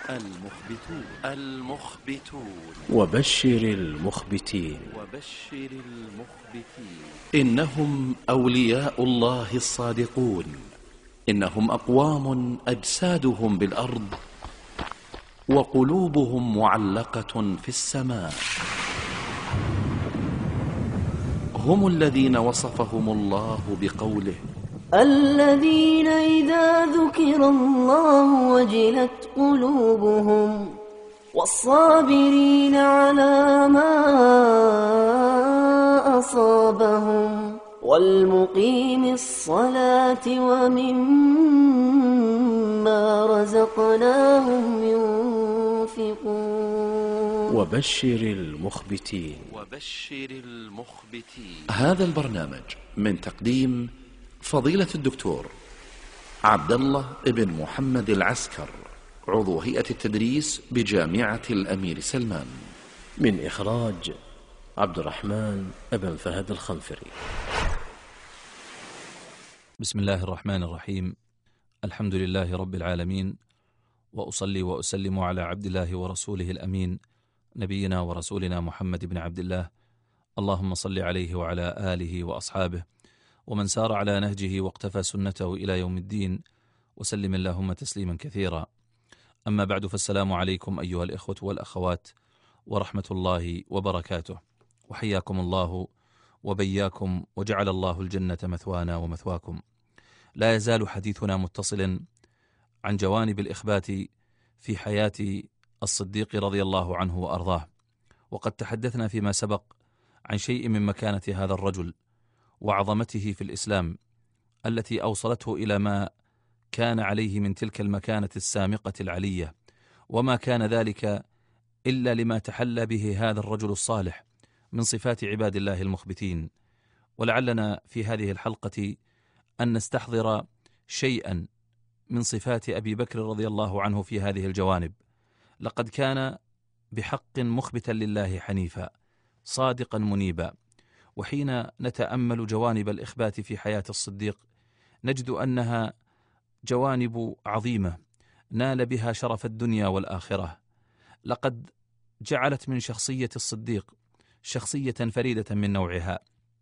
المخبتون وبشر المخبتين إنهم أولياء الله الصادقون، إنهم أقوام أجسادهم بالأرض وقلوبهم معلقة في السماء. هم الذين وصفهم الله بقوله: الذين إذا ذكر الله وجلت قلوبهم والصابرين على ما أصابهم والمقيم الصلاة ومما رزقناهم ينفقون. وبشر المخبتين. هذا البرنامج من تقديم فضيلة الدكتور عبد الله بن محمد العسكر، عضو هيئة التدريس بجامعة الأمير سلمان، من إخراج عبد الرحمن بن فهد الخنفري. بسم الله الرحمن الرحيم. الحمد لله رب العالمين، وأصلي وأسلم على عبد الله ورسوله الأمين نبينا ورسولنا محمد بن عبد الله، اللهم صل عليه وعلى آله وأصحابه ومن سار على نهجه واقتفى سنته إلى يوم الدين، وسلم اللهم تسليما كثيرا. أما بعد، فالسلام عليكم أيها الإخوة والأخوات ورحمة الله وبركاته، وحياكم الله وبياكم، وجعل الله الجنة مثوانا ومثواكم. لا يزال حديثنا متصلا عن جوانب الإخبات في حياة الصديق رضي الله عنه وأرضاه، وقد تحدثنا فيما سبق عن شيء من مكانة هذا الرجل وعظمته في الإسلام التي أوصلته إلى ما كان عليه من تلك المكانة السامقة العلية، وما كان ذلك إلا لما تحلى به هذا الرجل الصالح من صفات عباد الله المخبتين. ولعلنا في هذه الحلقة أن نستحضر شيئا من صفات أبي بكر رضي الله عنه في هذه الجوانب. لقد كان بحق مخبتا لله حنيفا صادقا منيبا. وحين نتأمل جوانب الإخبات في حياة الصديق نجد أنها جوانب عظيمة نال بها شرف الدنيا والآخرة. لقد جعلت من شخصية الصديق شخصية فريدة من نوعها،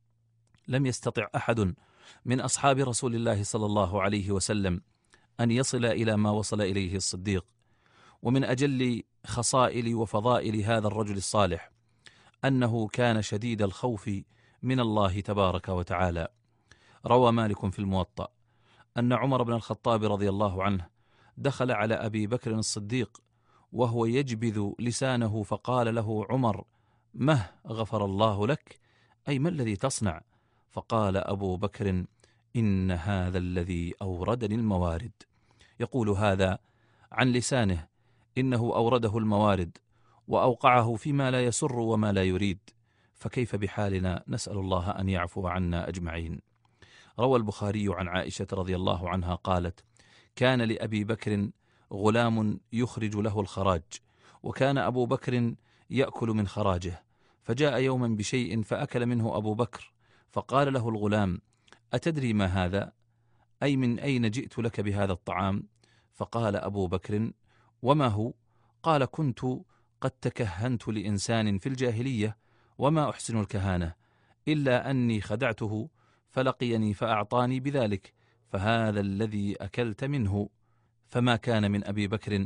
لم يستطع أحد من أصحاب رسول الله صلى الله عليه وسلم أن يصل إلى ما وصل إليه الصديق. ومن أجل خصائل وفضائل هذا الرجل الصالح أنه كان شديد الخوف من الله تبارك وتعالى. روى مالك في الموطأ أن عمر بن الخطاب رضي الله عنه دخل على أبي بكر الصديق وهو يجبذ لسانه، فقال له عمر: مه غفر الله لك، أي ما الذي تصنع؟ فقال أبو بكر: إن هذا الذي أوردني الموارد. يقول هذا عن لسانه، إنه أورده الموارد وأوقعه فيما لا يسر وما لا يريد، فكيف بحالنا؟ نسأل الله أن يعفو عنا أجمعين. روى البخاري عن عائشة رضي الله عنها قالت: كان لأبي بكر غلام يخرج له الخراج، وكان أبو بكر يأكل من خراجه، فجاء يوما بشيء فأكل منه أبو بكر، فقال له الغلام: أتدري ما هذا؟ أي من أين جئت لك بهذا الطعام؟ فقال أبو بكر: وما هو؟ قال: كنت قد تكهنت لإنسان في الجاهلية، وما أحسن الكهانة إلا أني خدعته فلقيني فأعطاني بذلك، فهذا الذي أكلت منه. فما كان من أبي بكر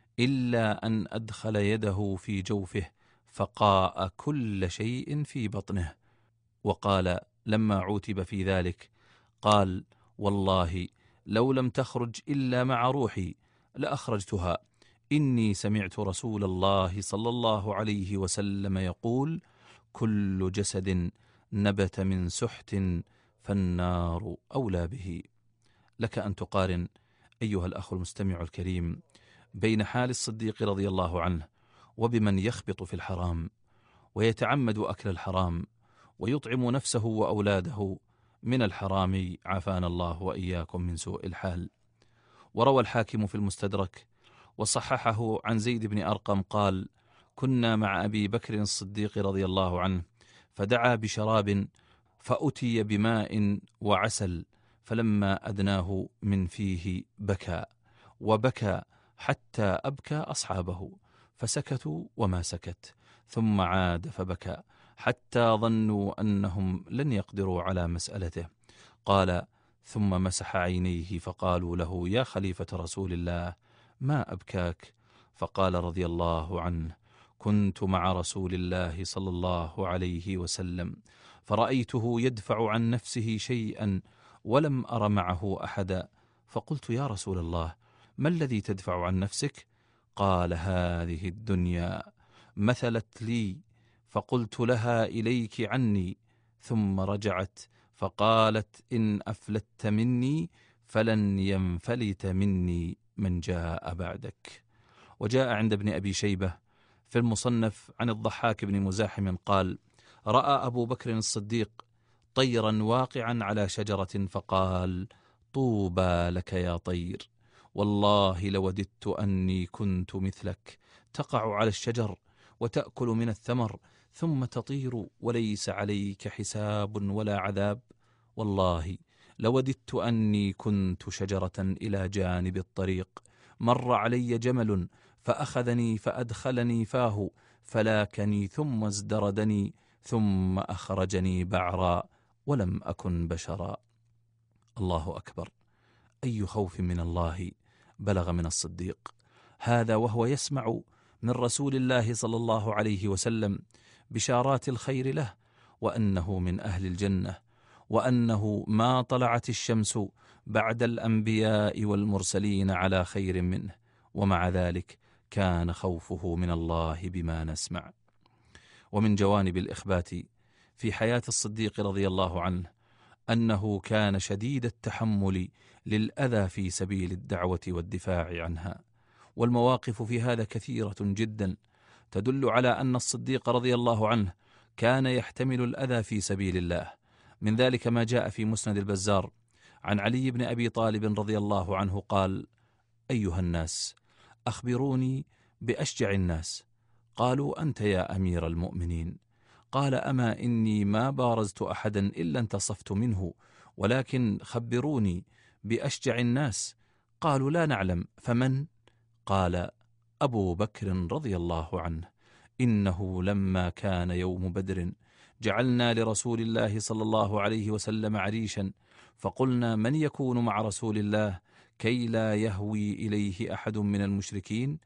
إلا أن أدخل يده في جوفه فقاء كل شيء في بطنه. وقال لما عوتب في ذلك، قال: والله لو لم تخرج إلا مع روحي لأخرجتها، إني سمعت رسول الله صلى الله عليه وسلم يقول: كل جسد نبت من سحت فالنار أولى به. لك أن تقارن أيها الأخ المستمع الكريم بين حال الصديق رضي الله عنه وبمن يخبط في الحرام ويتعمد أكل الحرام ويطعم نفسه وأولاده من الحرام، عافانا الله وإياكم من سوء الحال. وروى الحاكم في المستدرك وصححه عن زيد بن أرقم قال: كنا مع أبي بكر الصديق رضي الله عنه فدعا بشراب فأتي بماء وعسل، فلما أدناه من فيه بكى وبكى، حتى أبكى أصحابه فسكتوا وما سكت، ثم عاد فبكى حتى ظنوا أنهم لن يقدروا على مسألته. قال: ثم مسح عينيه فقالوا له: يا خليفة رسول الله، ما أبكاك؟ فقال رضي الله عنه: كنت مع رسول الله صلى الله عليه وسلم فرأيته يدفع عن نفسه شيئا ولم أر معه أحدا، فقلت: يا رسول الله، ما الذي تدفع عن نفسك؟ قال: هذه الدنيا مثلت لي فقلت لها إليك عني، ثم رجعت فقالت: إن أفلت مني فلن ينفلت مني من جاء بعدك. وجاء عند ابن أبي شيبة في المصنف عن الضحاك بن مزاحم قال: رأى أبو بكر الصديق طيرا واقعا على شجرة فقال: طوبى لك يا طير، والله لوددت أني كنت مثلك، تقع على الشجر وتأكل من الثمر ثم تطير وليس عليك حساب ولا عذاب. والله لوددت أني كنت شجرة إلى جانب الطريق، مر علي جمل فأخذني فأدخلني فاه، فلاكني ثم ازدردني ثم أخرجني بعرا، ولم أكن بشرا. الله أكبر! أي خوف من الله بلغ من الصديق هذا، وهو يسمع من رسول الله صلى الله عليه وسلم بشارات الخير له، وأنه من أهل الجنة، وأنه ما طلعت الشمس بعد الأنبياء والمرسلين على خير منه، ومع ذلك كان خوفه من الله بما نسمع. ومن جوانب الإخبات في حياة الصديق رضي الله عنه أنه كان شديد التحمل للأذى في سبيل الدعوة والدفاع عنها، والمواقف في هذا كثيرة جدا تدل على أن الصديق رضي الله عنه كان يحتمل الأذى في سبيل الله. من ذلك ما جاء في مسند البزار عن علي بن أبي طالب رضي الله عنه قال: أيها الناس، أخبروني بأشجع الناس. قالوا: أنت يا أمير المؤمنين. قال: أما إني ما بارزت أحدا إلا انتصفت منه، ولكن خبروني بأشجع الناس. قالوا: لا نعلم، فمن؟ قال: أبو بكر رضي الله عنه، إنه لما كان يوم بدر جعلنا لرسول الله صلى الله عليه وسلم عريشا، فقلنا: من يكون مع رسول الله كي لا يهوي إليه أحد من المشركين؟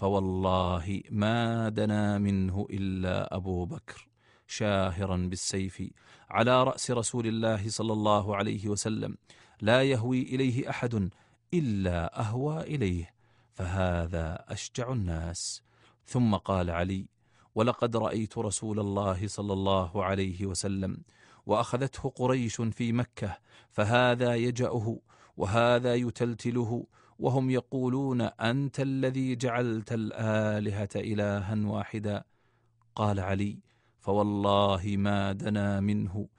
فوالله ما دنا منه إلا أبو بكر، شاهرا بالسيف على رأس رسول الله صلى الله عليه وسلم، لا يهوي إليه أحد إلا أهوى إليه، فهذا أشجع الناس. ثم قال علي: ولقد رأيت رسول الله صلى الله عليه وسلم وأخذته قريش في مكة، فهذا يجأه وهذا يتلتله، وهم يقولون: أنت الذي جعلت الآلهة إلها واحدا. قال علي: فوالله ما دنا منه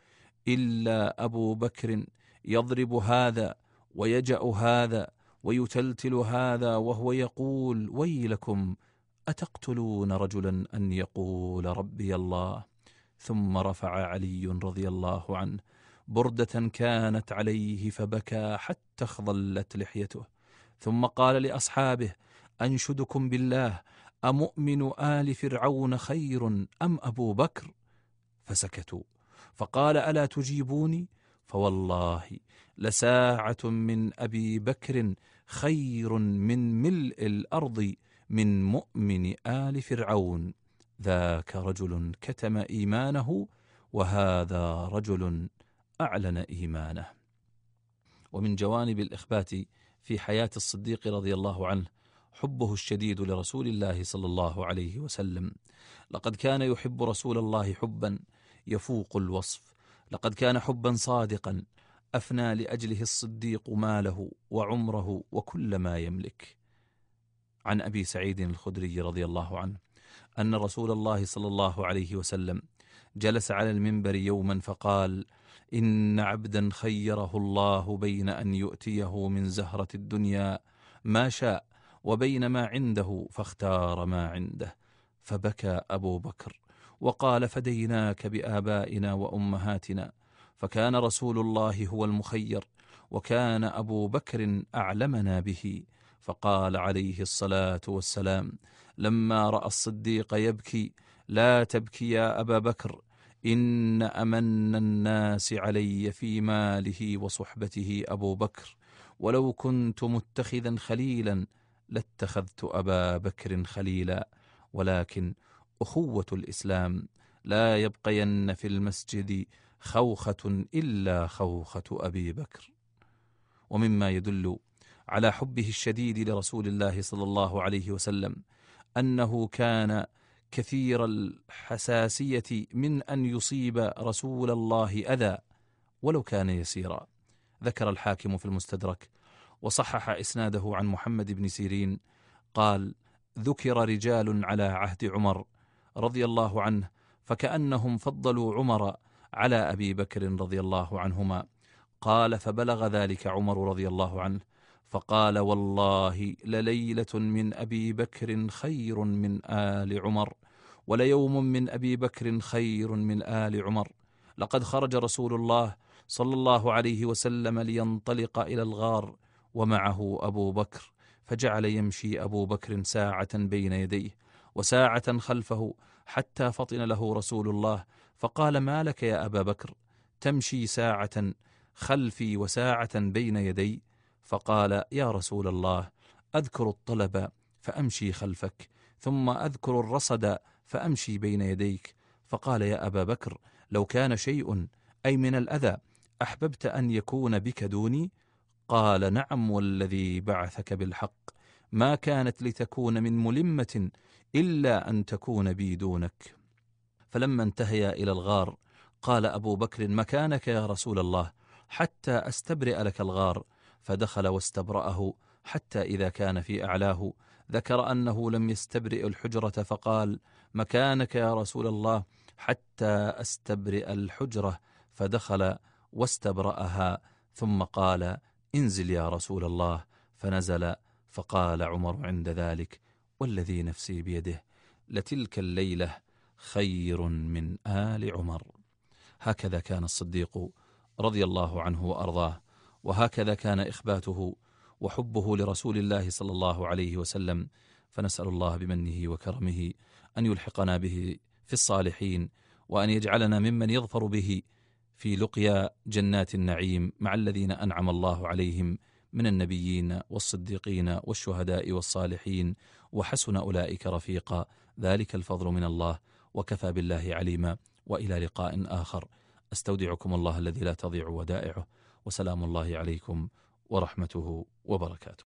إلا أبو بكر يضرب هذا ويجأ هذا ويتلتل هذا، وهو يقول: ويلكم، أتقتلون رجلا أن يقول ربي الله؟ ثم رفع علي رضي الله عنه بردة كانت عليه فبكى حتى اخضلت لحيته، ثم قال لأصحابه: أنشدكم بالله، أمؤمن آل فرعون خير أم أبو بكر؟ فسكتوا. فقال: ألا تجيبوني؟ فوالله لساعة من أبي بكر خير من ملء الأرض من مؤمن آل فرعون، ذاك رجل كتم إيمانه وهذا رجل أعلن إيمانه. ومن جوانب الإخبات في حياة الصديق رضي الله عنه حبه الشديد لرسول الله صلى الله عليه وسلم. لقد كان يحب رسول الله حبا يفوق الوصف، لقد كان حبا صادقا أفنى لأجله الصديق ماله وعمره وكل ما يملك. عن أبي سعيد الخدري رضي الله عنه أن رسول الله صلى الله عليه وسلم جلس على المنبر يوما فقال: إن عبدا خيره الله بين أن يؤتيه من زهرة الدنيا ما شاء وبين ما عنده، فاختار ما عنده. فبكى أبو بكر وقال: فديناك بآبائنا وأمهاتنا. فكان رسول الله هو المخير، وكان أبو بكر أعلمنا به، فقال عليه الصلاة والسلام لما رأى الصديق يبكي: لا تبكي يا أبا بكر، إن أمن الناس علي في ماله وصحبته أبو بكر، ولو كنت متخذا خليلا لاتخذت أبا بكر خليلا، ولكن أخوة الإسلام لا يبقين في المسجد خوخة إلا خوخة أبي بكر. ومما يدل على حبه الشديد لرسول الله صلى الله عليه وسلم أنه كان كثير الحساسية من أن يصيب رسول الله أذى ولو كان يسيرا. ذكر الحاكم في المستدرك وصحح إسناده عن محمد بن سيرين قال: ذكر رجال على عهد عمر رضي الله عنه فكأنهم فضلوا عمر على أبي بكر رضي الله عنهما. قال: فبلغ ذلك عمر رضي الله عنه فقال: والله لليلة من أبي بكر خير من آل عمر، وليوم من أبي بكر خير من آل عمر. لقد خرج رسول الله صلى الله عليه وسلم لينطلق إلى الغار ومعه أبو بكر، فجعل يمشي أبو بكر ساعة بين يديه وساعة خلفه حتى فطن له رسول الله فقال: ما لك يا أبا بكر تمشي ساعة خلفي وساعة بين يدي؟ فقال: يا رسول الله، أذكر الطلب فأمشي خلفك، ثم أذكر الرصد فأمشي بين يديك. فقال: يا أبا بكر، لو كان شيء أي من الأذى أحببت أن يكون بك دوني؟ قال: نعم والذي بعثك بالحق، ما كانت لتكون من ملمة إلا أن تكون بي دونك. فلما انتهيا إلى الغار قال أبو بكر: مكانك يا رسول الله حتى أستبرئ لك الغار. فدخل واستبرأه حتى إذا كان في أعلاه ذكر أنه لم يستبرئ الحجرة فقال: مكانك يا رسول الله حتى أستبرئ الحجرة. فدخل واستبرأها ثم قال: انزل يا رسول الله. فنزل. فقال عمر عند ذلك: والذي نفسي بيده لتلك الليلة خير من آل عمر. هكذا كان الصديق رضي الله عنه وأرضاه، وهكذا كان إخباته وحبه لرسول الله صلى الله عليه وسلم. فنسأل الله بمنه وكرمه أن يلحقنا به في الصالحين، وأن يجعلنا ممن يظفر به في لقيا جنات النعيم مع الذين أنعم الله عليهم من النبيين والصديقين والشهداء والصالحين، وحسن أولئك رفيقا. ذلك الفضل من الله، وكفى بالله عليما. وإلى لقاء آخر، أستودعكم الله الذي لا تضيع ودائعه، وسلام الله عليكم ورحمته وبركاته.